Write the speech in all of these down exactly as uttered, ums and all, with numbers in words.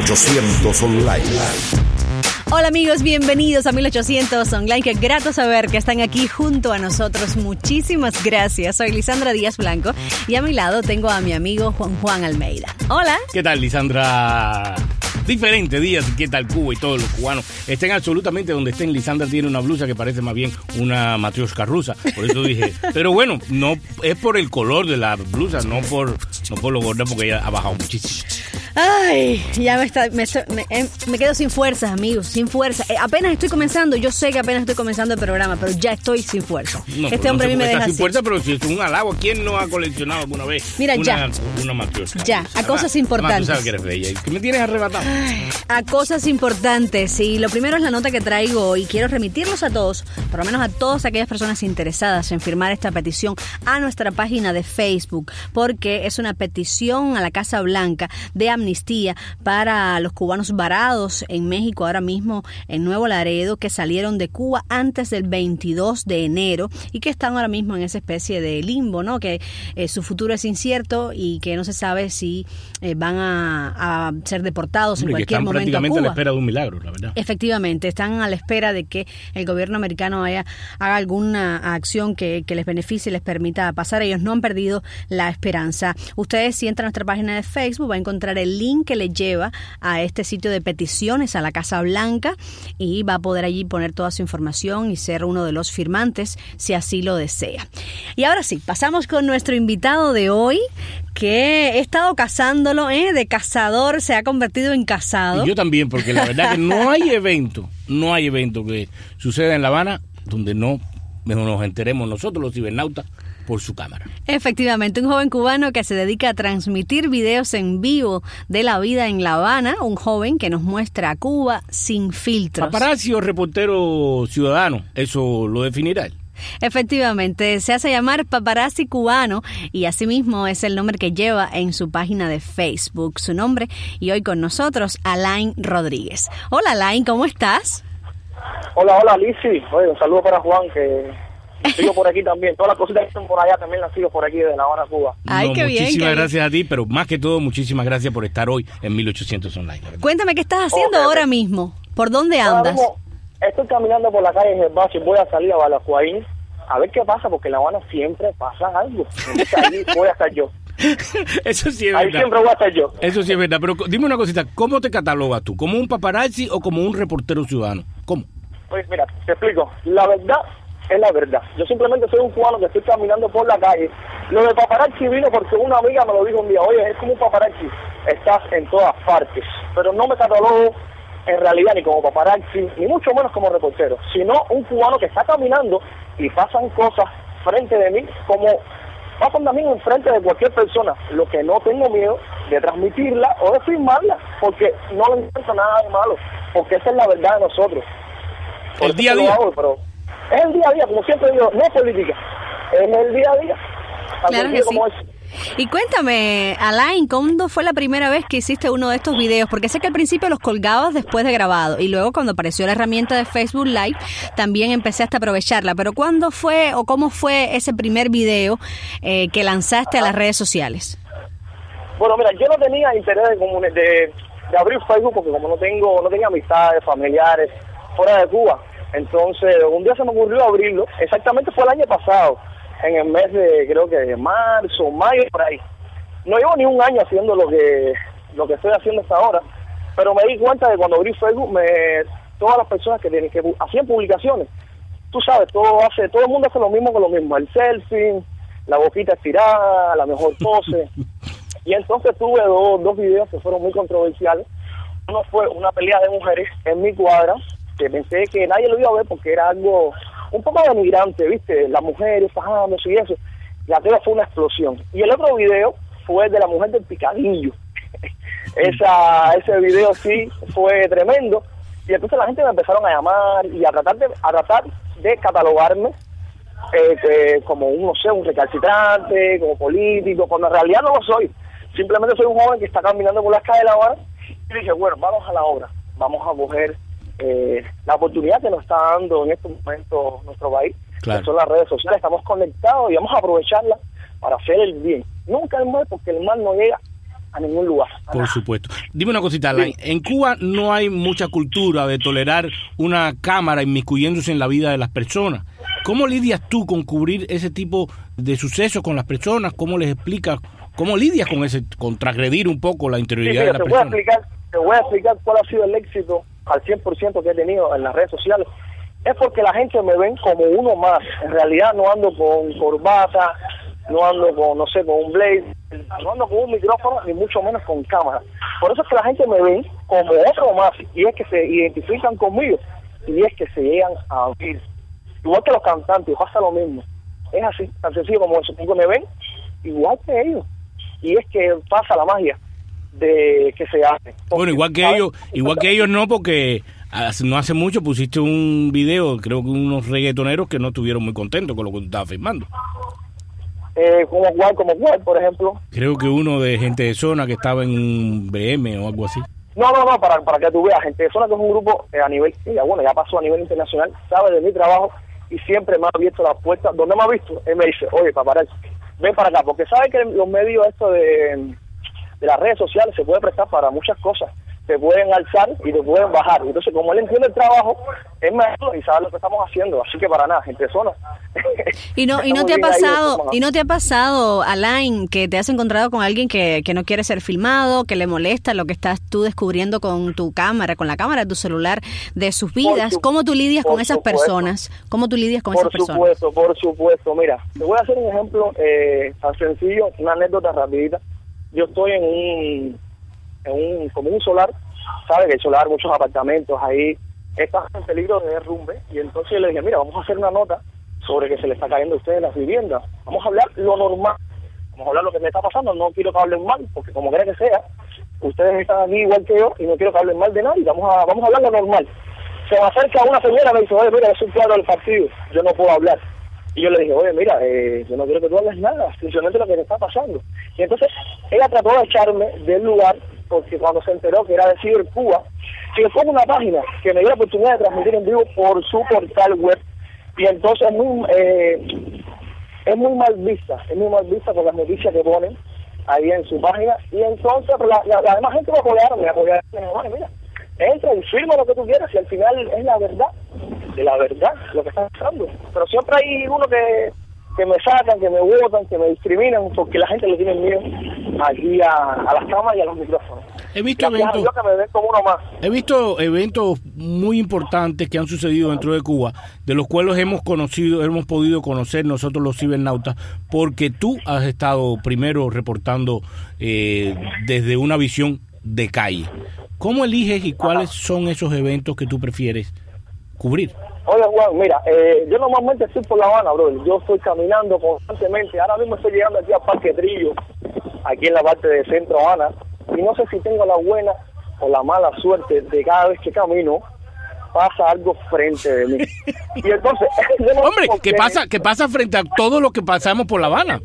ochocientos Online. Hola amigos, bienvenidos a mil ochocientos Online. Qué grato saber que están aquí junto a nosotros. Muchísimas gracias. Soy Lisandra Díaz Blanco y a mi lado tengo a mi amigo Juan Juan Almeida. Hola. ¿Qué tal, Lisandra? Diferentes días, ¿qué tal Cuba y todos los cubanos? Estén absolutamente donde estén. Lisandra tiene una blusa que parece más bien una matrioshka rusa. Por eso dije, pero bueno, no es por el color de la blusa, no por, no por lo gorda, porque ella ha bajado muchísimo. Ay, ya me, está, me, me, me quedo sin fuerzas, amigos, sin fuerza. Eh, apenas estoy comenzando, yo sé que apenas estoy comenzando el programa, pero ya estoy sin fuerza. No, este hombre no a mí me deja sin así. fuerza, pero si es un halago, ¿quién no ha coleccionado alguna vez? Mira, una, ya. Una matrioshka. Ya, a cosas Además, importantes. Además, tú sabes que eres bella. ¿Qué me tienes arrebatado? Ay, a cosas importantes. Y lo primero es la nota que traigo hoy. Quiero remitirlos a todos, por lo menos a todas aquellas personas interesadas en firmar esta petición a nuestra página de Facebook, porque es una petición a la Casa Blanca de amnistía para los cubanos varados en México ahora mismo en Nuevo Laredo, que salieron de Cuba antes del veintidós de enero y que están ahora mismo en esa especie de limbo, ¿no? Que eh, su futuro es incierto y que no se sabe si eh, van a, a ser deportados Hombre, en cualquier momento a Cuba. Están prácticamente a la espera de un milagro, la verdad. Efectivamente, están a la espera de que el gobierno americano haya, haga alguna acción que, que les beneficie y les permita pasar. Ellos no han perdido la esperanza. Ustedes, si entran a nuestra página de Facebook, va a encontrar el link que les lleva a este sitio de peticiones a la Casa Blanca y va a poder allí poner toda su información y ser uno de los firmantes si así lo desea. Y ahora sí, pasamos con nuestro invitado de hoy, que he estado cazándolo, ¿eh? De cazador se ha convertido en casado. Y yo también, porque la verdad que no hay evento, no hay evento que suceda en La Habana donde no nos enteremos nosotros los cibernautas por su cámara. Efectivamente, un joven cubano que se dedica a transmitir videos en vivo de la vida en La Habana, un joven que nos muestra a Cuba sin filtros. Paparazzi o reportero ciudadano, eso lo definirá él. Efectivamente, se hace llamar Paparazzi Cubano y asimismo es el nombre que lleva en su página de Facebook, su nombre, y hoy con nosotros Alain Rodríguez. Hola Alain, ¿cómo estás? Hola, hola Lizzy, oye, un saludo para Juan, que sigo por aquí también. Todas las cositas que están por allá también las sigo por aquí de La Habana, Cuba. Ay, no, qué bien. Muchísimas qué gracias bien. a ti, pero más que todo, muchísimas gracias por estar hoy en mil ochocientos Online. Cuéntame, ¿qué estás haciendo okay, ahora okay. mismo? ¿Por dónde andas? Mismo, estoy caminando por la calle Gervasio, voy a salir a Balacuaín a ver qué pasa, porque en La Habana siempre pasa algo. Entonces ahí voy a estar yo. Eso sí es ahí verdad. siempre voy a estar yo. Eso sí es verdad, pero dime una cosita, ¿cómo te catalogas tú? ¿Como un paparazzi o como un reportero ciudadano? ¿Cómo? Pues mira, te explico. La verdad es la verdad. Yo simplemente soy un cubano que estoy caminando por la calle. Lo de paparazzi vino porque una amiga me lo dijo un día. Oye, es como un paparazzi. Estás en todas partes. Pero no me catalogo en realidad ni como paparazzi, ni mucho menos como reportero, sino un cubano que está caminando y pasan cosas frente de mí como pasan también enfrente de cualquier persona. Lo que no tengo miedo de transmitirla o de filmarla, porque no le encuentro nada de malo, porque esa es la verdad de nosotros. Por El día a lo día. hago, pero es el día a día, como siempre digo, no es política, es el día a día. Claro que sí. Y cuéntame, Alain, ¿cuándo fue la primera vez que hiciste uno de estos videos? Porque sé que al principio los colgabas después de grabado y luego cuando apareció la herramienta de Facebook Live también empezaste a aprovecharla. Pero ¿cuándo fue o cómo fue ese primer video eh, que lanzaste Ajá. a las redes sociales? Bueno, mira, yo no tenía interés de, comune, de, de abrir Facebook porque como no tengo no tenía amistades, familiares fuera de Cuba, entonces un día se me ocurrió abrirlo. Exactamente fue el año pasado, en el mes de, creo que de marzo, mayo, por ahí. No llevo ni un año haciendo lo que lo que estoy haciendo hasta ahora, pero me di cuenta de cuando abrí Facebook, me, todas las personas que, tienen, que hacían publicaciones, tú sabes, todo hace todo el mundo hace lo mismo con lo mismo, el selfie, la boquita estirada, la mejor pose. Y entonces tuve dos, dos videos que fueron muy controversiales. Uno fue una pelea de mujeres en mi cuadra, que pensé que nadie lo iba a ver porque era algo un poco denigrante, ¿viste? Las mujeres fajándose y eso. Y aquello fue una explosión. Y el otro video fue de la mujer del picadillo. Esa, ese video sí fue tremendo. Y entonces la gente me empezaron a llamar y a tratar de, a tratar de catalogarme eh, eh, como un, no sé, un recalcitrante, como político, cuando en realidad no lo soy. Simplemente soy un joven que está caminando por las calles de La Habana y dije, bueno, vamos a la obra, vamos a coger eh, la oportunidad que nos está dando en este momento nuestro país, claro, que son las redes sociales, estamos conectados y vamos a aprovecharla para hacer el bien. Nunca el mal, porque el mal no llega a ningún lugar. Por nada. Supuesto. Dime una cosita, Alain. Sí. En Cuba no hay mucha cultura de tolerar una cámara inmiscuyéndose en la vida de las personas. ¿Cómo lidias tú con cubrir ese tipo de sucesos con las personas? ¿Cómo les explicas? ¿Cómo lidias con ese, con transgredir un poco la interioridad sí, mira, de las te personas? Voy a explicar, te voy a explicar cuál ha sido el éxito al cien por ciento que he tenido en las redes sociales. Es porque la gente me ven como uno más. En realidad no ando con corbata, no ando con, no sé, con un blaze, no ando con un micrófono, ni mucho menos con cámara. Por eso es que la gente me ve como otro más, y es que se identifican conmigo, y es que se llegan a abrir. Igual que los cantantes, pasa lo mismo. Es así, tan sencillo como eso. Porque me ven igual que ellos. Y es que pasa la magia de que se hace. Porque, bueno, igual que ¿sabes? ellos, igual que ellos no, porque no hace mucho pusiste un video, creo que unos reggaetoneros que no estuvieron muy contentos con lo que tú estabas filmando. Eh, como cual, como cual, por ejemplo. Creo que uno de Gente de Zona que estaba en un B M o algo así. No, no, no, para, para que tú veas, Gente de Zona, que es un grupo eh, a nivel, ya bueno, ya pasó a nivel internacional, sabe de mi trabajo y siempre me ha abierto las puertas. Donde me ha visto, él me dice, oye, paparazzi, ven para acá, porque sabe que los medios esto de, de las redes sociales se puede prestar para muchas cosas. Te pueden alzar y te pueden bajar. Entonces, como él entiende el trabajo, es mejor y sabe lo que estamos haciendo. Así que para nada, Gente de Zona. Y no, y no te ha pasado, y no te ha pasado, Alain, que te has encontrado con alguien que, que no quiere ser filmado, que le molesta lo que estás tú descubriendo con tu cámara, con la cámara de tu celular, de sus vidas. Su, ¿Cómo tú lidias con esas supuesto. personas? ¿Cómo tú lidias con por esas personas? Por supuesto, por supuesto. Mira, te voy a hacer un ejemplo eh, tan sencillo, una anécdota rapidita. Yo estoy en un, en un, como un solar, ¿sabes? Que el solar, muchos apartamentos ahí, están en peligro de derrumbe. Y entonces yo le dije, mira, vamos a hacer una nota sobre que se le está cayendo a ustedes las viviendas. Vamos a hablar lo normal, vamos a hablar lo que me está pasando. No quiero que hablen mal, porque como quiera que sea, ustedes están aquí igual que yo y no quiero que hablen mal de nadie. Vamos a vamos a hablar lo normal. Se me acerca una señora y me dice, oye, mira, es un cuadro del partido, yo no puedo hablar. Y yo le dije, oye, mira, eh, yo no quiero que tú hables nada, simplemente lo que te está pasando. Y entonces ella trató de echarme del lugar, porque cuando se enteró que era de Cibercuba, que fue una página que me dio la oportunidad de transmitir en vivo por su portal web, y entonces es muy, eh, es muy mal vista, es muy mal vista por las noticias que ponen ahí en su página, y entonces la, la, la demás gente me apoyaron, me apoyaron, me dijeron, mira, entra y firma lo que tú quieras, y al final es la verdad, de la verdad, lo que está pasando. Pero siempre hay uno que, que me sacan, que me botan, que me discriminan, porque la gente le tiene miedo aquí a, a las cámaras y a los micrófonos. He visto eventos, que me ven como uno más. He visto eventos muy importantes que han sucedido dentro de Cuba, de los cuales hemos conocido, hemos podido conocer nosotros los cibernautas, porque tú has estado primero reportando eh, desde una visión de calle. ¿Cómo eliges y cuáles Ajá. son esos eventos que tú prefieres cubrir? Oye, Juan, mira, eh, yo normalmente estoy por La Habana, bro. Yo estoy caminando constantemente. Ahora mismo estoy llegando aquí a Parque Trillo, aquí en la parte de Centro Habana. Y no sé si tengo la buena o la mala suerte de cada vez que camino pasa algo frente de mí. Y entonces, no hombre, ¿qué pasa? ¿Qué pasa frente a todo lo que pasamos por La Habana?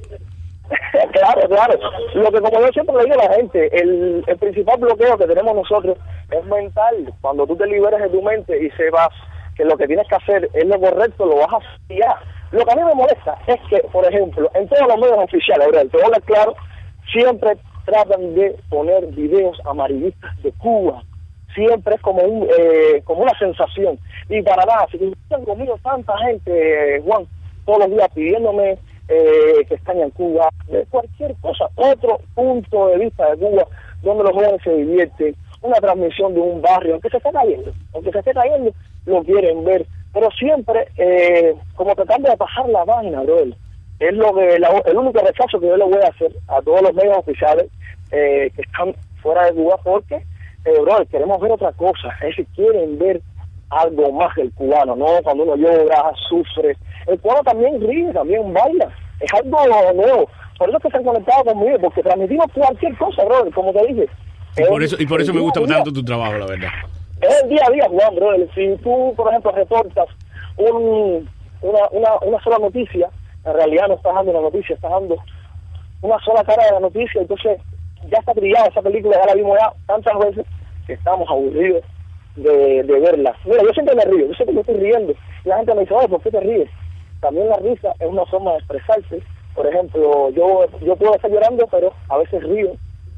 Claro, claro. Lo que como yo siempre le digo a la gente, el, el principal bloqueo que tenemos nosotros es mental. Cuando tú te liberes de tu mente y sepas que lo que tienes que hacer es lo correcto, lo vas a hacer ya. Lo que a mí me molesta es que, por ejemplo, en todos los medios oficiales, ¿verdad? Te voy a hablar claro, siempre tratan de poner videos amarillistas de Cuba. Siempre es como un eh, como una sensación. Y para nada, si están conmigo tanta gente, eh, Juan, todos los días pidiéndome eh, que están en Cuba, de cualquier cosa, otro punto de vista de Cuba, donde los jóvenes se divierten, una transmisión de un barrio, aunque se esté cayendo, aunque se esté cayendo, lo quieren ver. Pero siempre, eh, como tratando de pasar la vaina, bro. Es lo que la, el único rechazo que yo le voy a hacer a todos los medios oficiales eh, que están fuera de Cuba, porque, eh, bro, queremos ver otra cosa. Es decir, quieren ver algo más del cubano, ¿no? Cuando uno llora, sufre. El cubano también ríe, también baila. Es algo nuevo. Por eso es que se han conectado conmigo, porque transmitimos cualquier cosa, bro, como te dije. Y por eso, y por eso me gusta tanto tu trabajo, la verdad. Es el día a día, Juan, bro. Si tú, por ejemplo, reportas un, una, una, una sola noticia, en realidad no estás dando una noticia, estás dando una sola cara de la noticia, entonces ya está trillada esa película, ya la vimos ya tantas veces que estamos aburridos de, de verla. Mira, yo siempre me río, yo siempre me estoy riendo, y la gente me dice, oye, ¿por qué te ríes? También la risa es una forma de expresarse. Por ejemplo, yo yo puedo estar llorando, pero a veces río,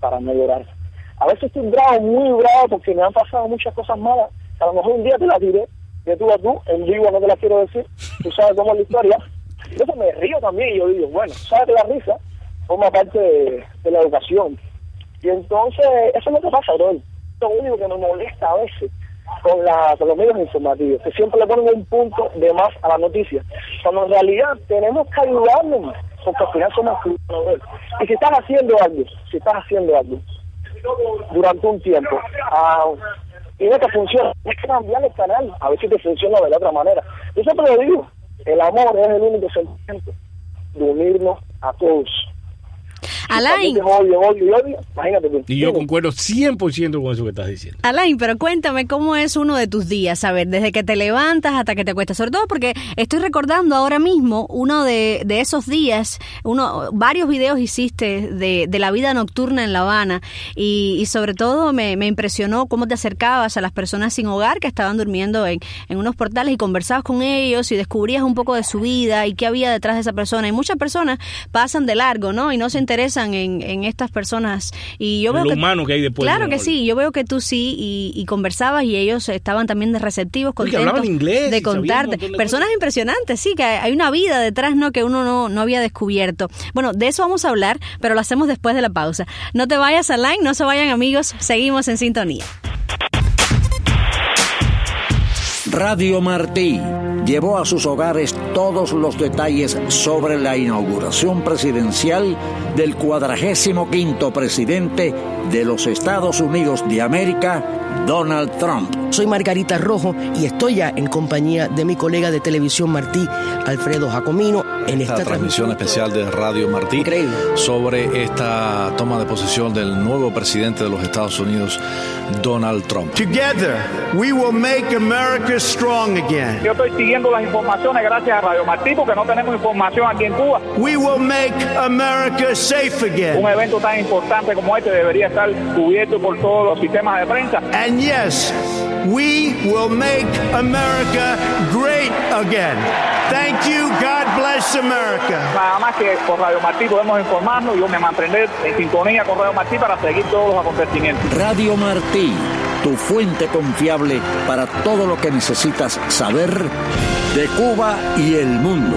para no llorar. A veces estoy bravo, muy bravo, porque me han pasado muchas cosas malas. A lo mejor un día te las diré, de tú a tú, en vivo no te las quiero decir, tú sabes cómo es la historia. Entonces me río también y yo digo, bueno, sabes que la risa forma parte de, de la educación. Y entonces, eso es lo que pasa, bro. Lo único que me molesta a veces con, la, con los medios informativos, que siempre le ponen un punto de más a la noticia, cuando en realidad tenemos que ayudarnos, porque al final somos cubanos. Y si estás haciendo algo, si estás haciendo algo durante un tiempo, uh, y no te funciona, tienes que cambiar el canal, a ver si te funciona de la otra manera. Yo siempre lo digo, el amor es el único sentimiento de unirnos a todos. Alain. Odio, odio, odio, imagínate tú. Y yo concuerdo cien por ciento con eso que estás diciendo. Alain, pero cuéntame cómo es uno de tus días, a ver, desde que te levantas hasta que te acuestas, sobre todo porque estoy recordando ahora mismo uno de, de esos días, uno varios videos hiciste de, de la vida nocturna en La Habana y, y sobre todo me, me impresionó cómo te acercabas a las personas sin hogar que estaban durmiendo en, en unos portales y conversabas con ellos y descubrías un poco de su vida y qué había detrás de esa persona. Y muchas personas pasan de largo, ¿no? Y no se interesan En, en estas personas y yo veo lo que, humano que hay después claro de que sí, yo veo que tú sí y, y conversabas y ellos estaban también de receptivos, contentos hablaban inglés, de contarte de personas cosas. Impresionantes, sí, que hay una vida detrás, no, que uno no, no había descubierto. Bueno, de eso vamos a hablar, pero lo hacemos después de la pausa. No te vayas, Alain, no se vayan, amigos, seguimos en sintonía. Radio Martí llevó a sus hogares todos los detalles sobre la inauguración presidencial del cuadragésimo quinto presidente de los Estados Unidos de América, Donald Trump. Soy Margarita Rojo y estoy ya en compañía de mi colega de televisión Martí, Alfredo Jacomino, en esta, esta transmisión especial de Radio Martí. Increíble. Sobre esta toma de posesión del nuevo presidente de los Estados Unidos, Donald Trump. Together, we will make America strong again. Yo estoy siguiendo las informaciones gracias a Radio Martí porque no tenemos información aquí en Cuba. We will make America safe again. Un evento tan importante como este debería estar cubierto por todos los sistemas de prensa. And yes, we will make America great again. Thank you. God bless America. Nada más que por Radio Martí podemos informarnos y yo me mantendré en sintonía con Radio Martí para seguir todos los acontecimientos. Radio Martí, tu fuente confiable para todo lo que necesitas saber de Cuba y el mundo.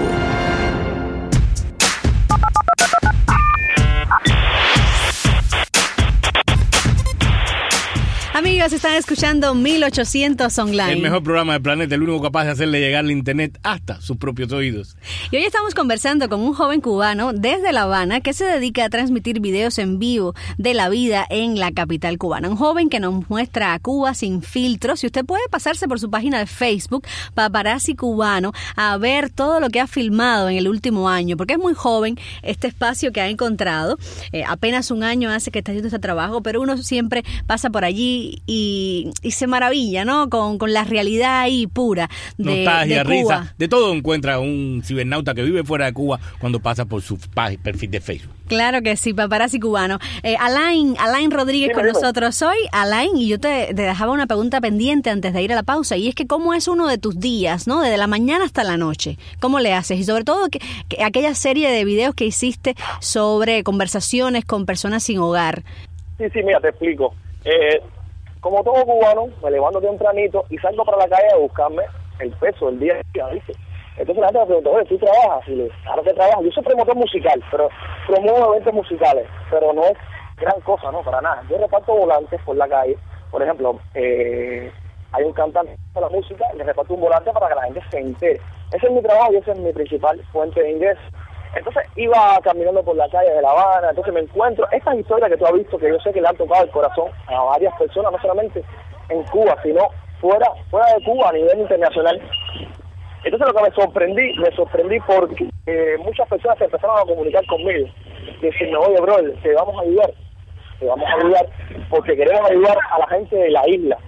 Amigos, están escuchando mil ochocientos Online. El mejor programa del planeta, el único capaz de hacerle llegar la internet hasta sus propios oídos. Y hoy estamos conversando con un joven cubano desde La Habana que se dedica a transmitir videos en vivo de la vida en la capital cubana. Un joven que nos muestra a Cuba sin filtros. Y usted puede pasarse por su página de Facebook, Paparazzi Cubano, a ver todo lo que ha filmado en el último año. Porque es muy joven este espacio que ha encontrado. Eh, apenas un año hace que está haciendo este trabajo, pero uno siempre pasa por allí Y, y se maravilla, ¿no? Con, con la realidad ahí pura de, nostalgia, de Cuba. Risa, de todo encuentra un cibernauta que vive fuera de Cuba cuando pasa por su página, perfil de Facebook. Claro que sí, Paparazzi Cubano. Eh, Alain, Alain Rodríguez sí, con nosotros. Soy Alain y yo te, te dejaba una pregunta pendiente antes de ir a la pausa y es que ¿cómo es uno de tus días, ¿no? Desde la mañana hasta la noche. ¿Cómo le haces? Y sobre todo que, que aquella serie de videos que hiciste sobre conversaciones con personas sin hogar. Sí, sí, mira, te explico. Eh... Como todo cubano, me levanto tempranito y salgo para la calle a buscarme el peso del día a día, ¿viste? Entonces la gente me pregunta, oye, ¿tú trabajas? Y le digo, claro que trabajo. Yo soy promotor musical, pero promuevo eventos musicales, pero no es gran cosa, ¿no? Para nada. Yo reparto volantes por la calle. Por ejemplo, eh, hay un cantante de la música y le reparto un volante para que la gente se entere. Ese es mi trabajo y esa es mi principal fuente de ingresos. Entonces iba caminando por la calle de La Habana, entonces me encuentro estas historias que tú has visto, que yo sé que le han tocado el corazón a varias personas, no solamente en Cuba, sino fuera fuera de Cuba a nivel internacional. Entonces lo que me sorprendí, me sorprendí porque eh, muchas personas se empezaron a comunicar conmigo, diciendo, oye, bro, te vamos a ayudar, te vamos a ayudar porque queremos ayudar a la gente de la isla.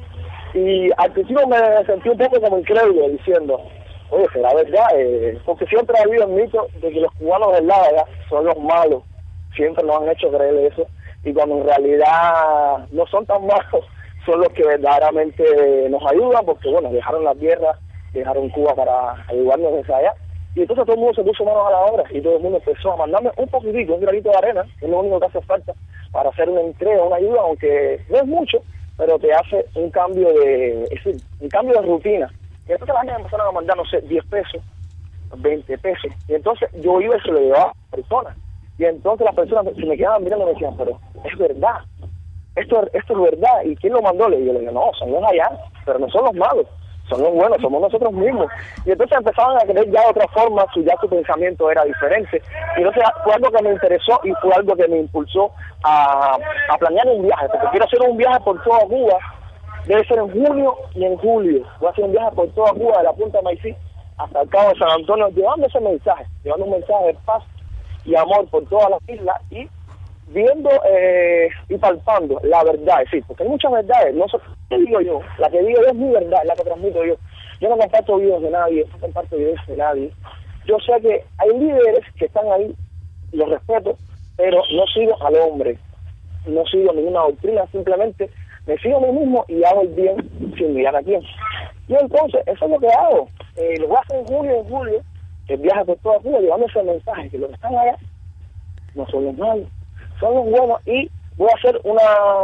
Y al principio me sentí un poco como incrédulo, diciendo, oye, será verdad, eh, porque siempre ha habido el mito de que los cubanos del lado allá son los malos, siempre nos han hecho creer eso, y cuando en realidad no son tan malos, son los que verdaderamente nos ayudan, porque bueno, dejaron la tierra, dejaron Cuba para ayudarnos desde allá, y entonces todo el mundo se puso manos a la obra, y todo el mundo empezó a mandarme un poquitito, un granito de arena, es lo único que hace falta, para hacer una entrega, una ayuda, aunque no es mucho, pero te hace un cambio de, es decir, un cambio de rutina. Y entonces la gente me empezaron a mandar, no sé, diez pesos, veinte pesos, y entonces yo iba y se lo llevaba a personas, y entonces las personas se me quedaban mirando y me decían, pero es verdad, esto, esto es verdad, ¿y quién lo mandó? Y yo le digo, no, son los allá, pero no son los malos, son los buenos, somos nosotros mismos. Y entonces empezaban a creer ya de otra forma, su, ya su pensamiento era diferente. Y entonces fue algo que me interesó y fue algo que me impulsó a, a planear un viaje, porque quiero hacer un viaje por toda Cuba, debe ser en junio y en julio. Voy a hacer un viaje por toda Cuba, de la Punta de Maicí hasta el Cabo de San Antonio, llevando ese mensaje, llevando un mensaje de paz y amor por todas las islas y viendo eh, y palpando la verdad, es decir, porque hay muchas verdades, no sé qué digo yo, la que digo yo es mi verdad, la que transmito yo. Yo no comparto videos de nadie, no comparto videos de nadie. Yo sé que hay líderes que están ahí, los respeto, pero no sigo al hombre, no sigo ninguna doctrina, simplemente me sigo a mí mismo y hago el bien sin mirar a quién. Y entonces, eso es lo que hago. Eh, lo voy a hacer en julio, en julio, el viaje por toda Cuba, llevando ese mensaje, que los que están allá no son los malos, son los buenos, y voy a hacer una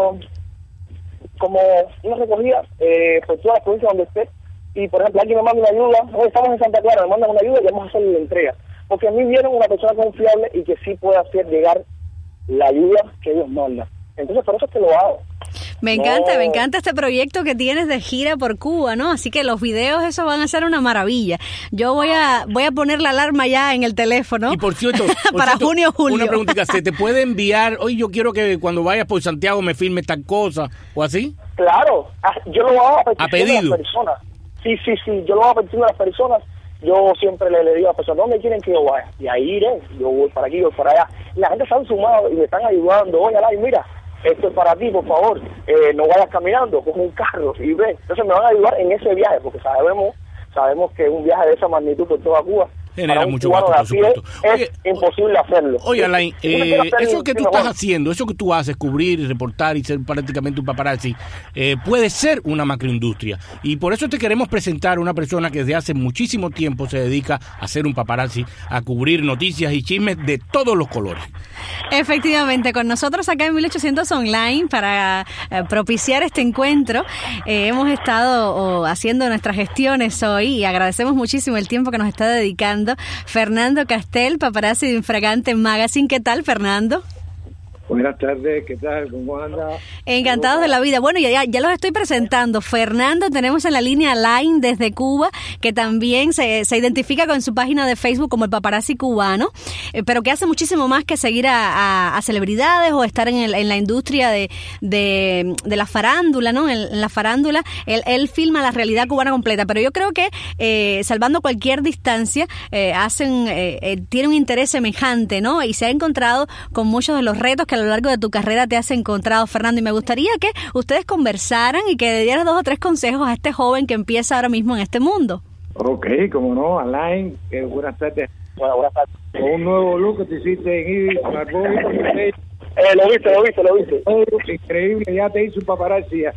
como una recogida eh, por todas las provincias donde esté, y por ejemplo alguien me manda una ayuda, hoy estamos en Santa Clara, me mandan una ayuda y vamos a hacerle la entrega, porque a mí viene una persona confiable y que sí puede hacer llegar la ayuda que ellos mandan. Entonces por eso es que lo hago. Me encanta, no. me encanta este proyecto que tienes de gira por Cuba, ¿no? Así que los videos, eso van a ser una maravilla. Yo voy a voy a poner la alarma ya en el teléfono. Y por cierto, por para cierto, junio, julio. Una preguntita, ¿se te puede enviar, oye, yo quiero que cuando vayas por Santiago me filmes tal cosa o así? Claro, yo lo hago a petición a pedido. de las personas. Sí, sí, sí, yo lo hago a petición de las personas. Yo siempre le, le digo a las personas, ¿dónde quieren que yo vaya? Y ahí iré, yo voy para aquí, voy para allá. Y la gente se han sumado y me están ayudando. Oye, Alay, mira, esto es para ti, por favor, eh, no vayas caminando, coge un carro y ven. Entonces me van a ayudar en ese viaje, porque sabemos sabemos que un viaje de esa magnitud por toda Cuba genera mucho gasto, por supuesto. Es oye, imposible hacerlo. Oye, Alain, eh, eso que tú estás haciendo, eso que tú haces, cubrir, reportar y ser prácticamente un paparazzi, eh, puede ser una macroindustria. Y por eso te queremos presentar a una persona que desde hace muchísimo tiempo se dedica a ser un paparazzi, a cubrir noticias y chismes de todos los colores. Efectivamente, con nosotros acá en mil ochocientos Online para eh, propiciar este encuentro, eh, hemos estado oh, haciendo nuestras gestiones hoy y agradecemos muchísimo el tiempo que nos está dedicando Fernando Castel, paparazzi de Infragante Magazine. ¿Qué tal, Fernando? Buenas tardes, ¿qué tal? ¿Cómo anda? Encantados de la vida. Bueno, ya, ya los estoy presentando. Fernando, tenemos en la línea Line desde Cuba, que también se, se identifica con su página de Facebook como el paparazzi cubano, eh, pero que hace muchísimo más que seguir a, a, a celebridades o estar en, el, en la industria de, de, de la farándula, ¿no? En, en la farándula, él, él filma la realidad cubana completa, pero yo creo que, eh, salvando cualquier distancia, eh, hacen, eh, eh, tiene un interés semejante, ¿no? Y se ha encontrado con muchos de los retos que a lo largo de tu carrera te has encontrado, Fernando, y me gustaría que ustedes conversaran y que le dieras dos o tres consejos a este joven que empieza ahora mismo en este mundo. Ok, como no, Alain, eh, buenas tardes. Bueno, buenas tardes. Con un nuevo look que te hiciste en Ibis, Marboy, eh, lo viste, lo viste, lo viste. Increíble, ya te hizo un paparazzi ya.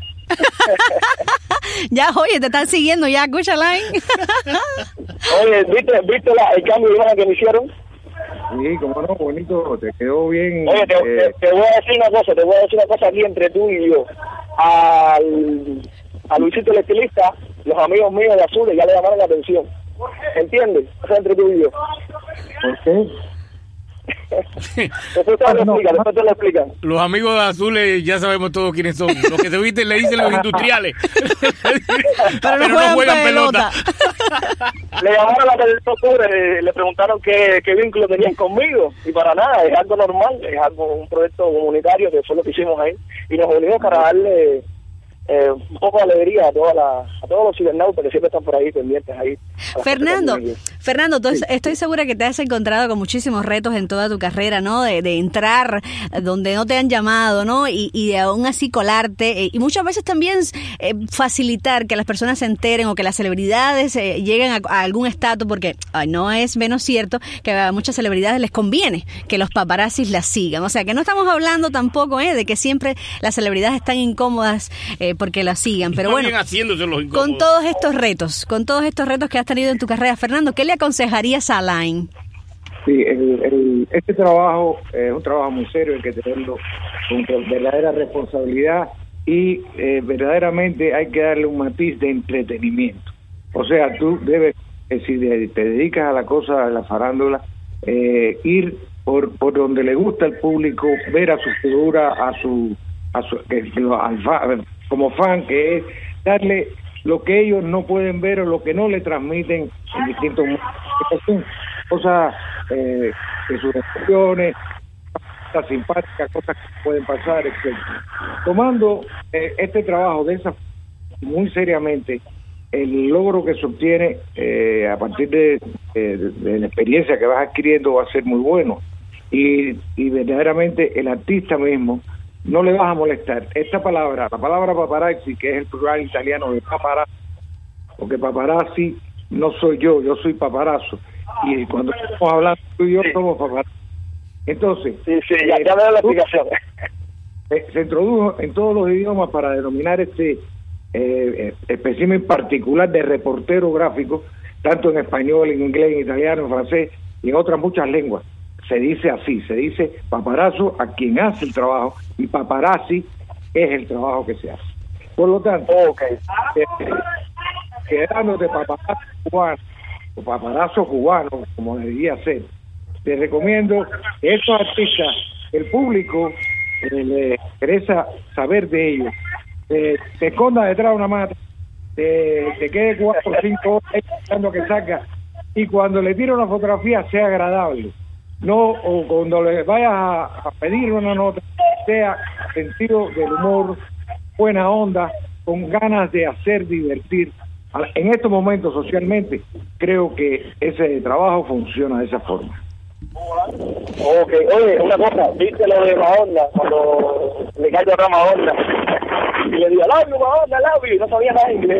Ya, oye, te están siguiendo ya, escucha, Alain. Oye, ¿viste, viste la, el cambio de imagen que me hicieron? Sí, como no, bonito, te quedó bien. Oye, te, eh... te, te voy a decir una cosa, te voy a decir una cosa aquí entre tú y yo. Al, a Luisito el estilista, los amigos míos de Azules ya le llamaron la atención. ¿Entiendes? O sea, entre tú y yo. ¿Por qué? Después te lo explican, después te lo explican. Los amigos de Azules ya sabemos todos quiénes son. Los que se visten le dicen los industriales. Pero no, Pero juegan, no juegan pelota. pelota. Le llamaron la atención, le, le preguntaron qué, qué vínculo tenían conmigo. Y para nada, es algo normal, es algo un proyecto comunitario que fue lo que hicimos ahí. Y nos unimos para darle eh, un poco de alegría a, toda la, a todos los cibernautas que siempre están por ahí pendientes ahí. Fernando, Fernando, tú, sí. estoy segura que te has encontrado con muchísimos retos en toda tu carrera, ¿no? De, de entrar donde no te han llamado, ¿no? Y, y de aún así colarte. Eh, y muchas veces también eh, facilitar que las personas se enteren o que las celebridades eh, lleguen a, a algún estatus, porque ay, no es menos cierto que a muchas celebridades les conviene que los paparazzis las sigan. O sea, que no estamos hablando tampoco eh, de que siempre las celebridades están incómodas eh, porque las sigan. Pero bueno, con todos estos retos, con todos estos retos que has tenido en tu carrera, Fernando, ¿qué le aconsejarías a Alain? Sí, el, el, el, este trabajo es un trabajo muy serio, hay que tenerlo con verdadera responsabilidad y eh, verdaderamente hay que darle un matiz de entretenimiento. O sea, tú debes, eh, si te dedicas a la cosa de la farándula, eh, ir por por donde le gusta al público, ver a su figura, a su, a su que, al fa, como fan, que es darle lo que ellos no pueden ver o lo que no le transmiten en distintos momentos. Cosas eh, de sus expresiones, cosas simpáticas, cosas que pueden pasar, etcétera. Tomando eh, este trabajo de esa muy seriamente, el logro que se obtiene eh, a partir de, de, de la experiencia que vas adquiriendo va a ser muy bueno. Y, y verdaderamente el artista mismo no le vas a molestar. Esta palabra, la palabra paparazzi, que es el plural italiano de paparazzi, porque paparazzi no soy yo, yo soy paparazzo. Y cuando estamos hablando tú y yo somos paparazzi. Entonces, sí, sí, ya, ya me da la explicación. Se introdujo en todos los idiomas para denominar este eh, espécimen particular de reportero gráfico, tanto en español, en inglés, en italiano, en francés y en otras muchas lenguas. Se dice así, se dice paparazzo a quien hace el trabajo y paparazzi es el trabajo que se hace. Por lo tanto, okay. eh, quedándote paparazzo cubano o paparazzo cubano, como debería ser, te recomiendo que estos artistas, el público eh, le interesa saber de ellos, eh, te esconda detrás de una mata, te, te quede cuatro o cinco horas esperando que salga y cuando le tire una fotografía sea agradable. No, o cuando le vayas a, a pedir una nota, sea sentido del humor, buena onda, con ganas de hacer divertir. En estos momentos, socialmente, creo que ese trabajo funciona de esa forma. Ok, oye, una cosa, viste lo de Madonna, cuando le cayó a Madonna, y le digo, labio, Madonna, labio, y no sabía nada de inglés,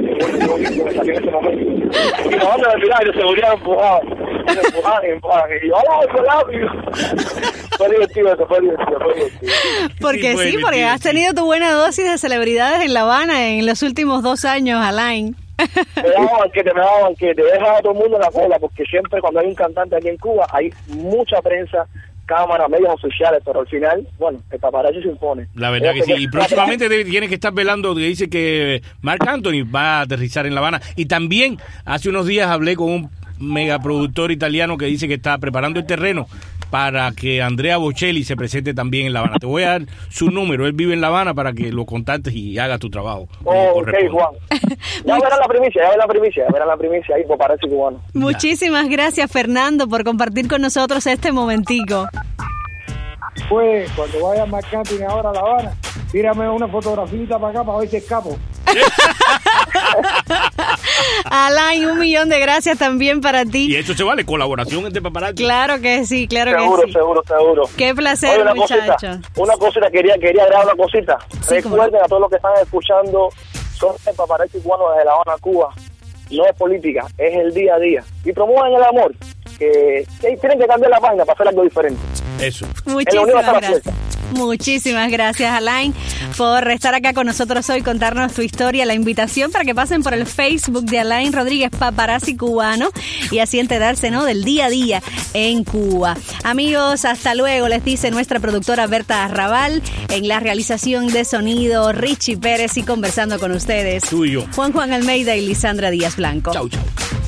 y Madonna me miraba y de seguridad empujaba, empujaba, empujaba, y yo, labio, labio. Fue divertido eso, fue divertido, fue divertido. Porque sí, sí porque has tenido tu buena dosis de celebridades en La Habana en los últimos dos años, Alain. Me daba banquete, me daba banquete, deja a todo el mundo en la cola, porque siempre cuando hay un cantante aquí en Cuba hay mucha prensa, cámara, medios oficiales, pero al final, bueno, el paparazzi se impone. La verdad que sí, y próximamente tiene que estar velando, que dice que Marc Anthony va a aterrizar en La Habana, y también hace unos días hablé con un megaproductor italiano que dice que está preparando el terreno para que Andrea Bocelli se presente también en La Habana. Te voy a dar su número, él vive en La Habana, para que lo contactes y hagas tu trabajo. Oh, ok, Juan. Ya verán la primicia, ya verán la primicia, ya verán la primicia ahí, por paparazzi cubano. Muchísimas gracias, Fernando, por compartir con nosotros este momentico. Pues, cuando vaya a Marc Anthony ahora a La Habana, tírame una fotografía para acá para ver si escapo. Alain, un millón de gracias también para ti. Y eso se vale, colaboración entre paparazzi. Claro que sí, claro seguro, que sí. Seguro, seguro, seguro. Qué placer, Oye, muchachos. Una cosita, quería, quería agregar una cosita. Sí, recuerden a todos los que están escuchando, son el paparazzi cubano desde La Habana, Cuba. No es política, es el día a día. Y promuevan el amor, que, que tienen que cambiar la página para hacer algo diferente. Eso. Muchísimas gracias. Muchísimas gracias, Alain, por estar acá con nosotros hoy, contarnos tu historia, la invitación para que pasen por el Facebook de Alain Rodríguez, paparazzi cubano, y así enterarse, ¿no?, del día a día en Cuba. Amigos, hasta luego, les dice nuestra productora Berta Arrabal, en la realización de sonido Richie Pérez, y conversando con ustedes, tú y yo, Juan Juan Almeida y Lisandra Díaz Blanco. Chau, chau.